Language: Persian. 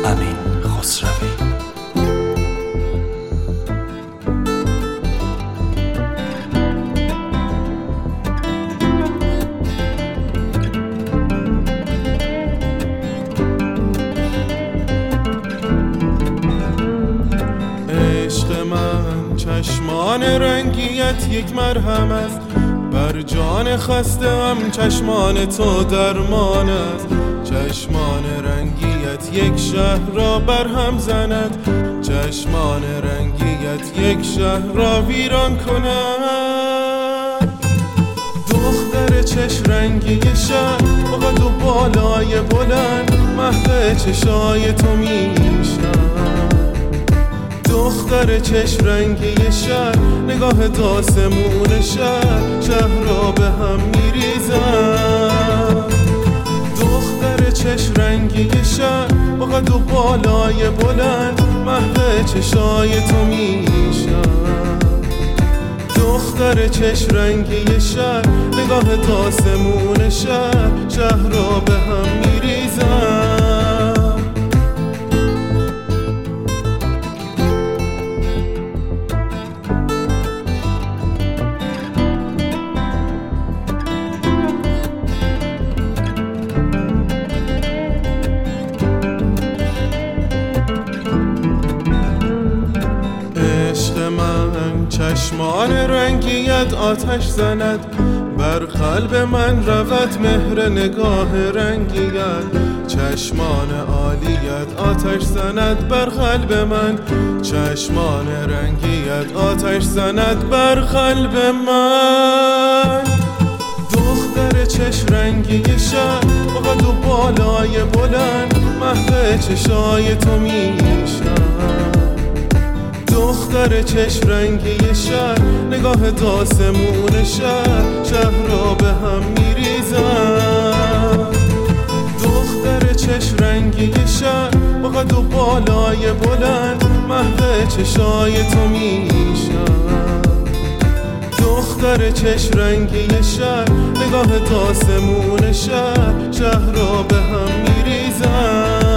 امین خسروی. عشق من چشمان رنگیت یک مرهم است، بر جان خسته‌ام چشمان تو درمان است. چشمان رنگیت یک شهر را برهم زند، چشمان رنگیت یک شهر را ویران کند. دختر چشم رنگی شهر با قد و بالای بلند، محو چشای تو میشم. دختر چشم رنگی شهر، نگاه داسمون شهر را به هم میریزن. دختر چشم رنگی شهر با قد و بالای بلند، محو چشای تو میشم. دختر چشم رنگی شهر، نگاه داسمون شهر را به هم میریزن. چشمان رنگیت آتش زند، بر قلب من رود مهر نگاه رنگیت. چشمان عالیت آتش زند بر قلب من، چشمان رنگیت آتش زند بر قلب من. دختر چشم رنگی شهر با قد و بالای بلند، محو چشای تو میشم. دختر چشم رنگی شهر، نگاه داسمون شهر را به هم میریزن. دختر چشم رنگی شهر با قد و بالای بلند، محو چشای تو میشم. دختر چشم رنگی شهر، نگاه داسمون شهر را به هم میریزن.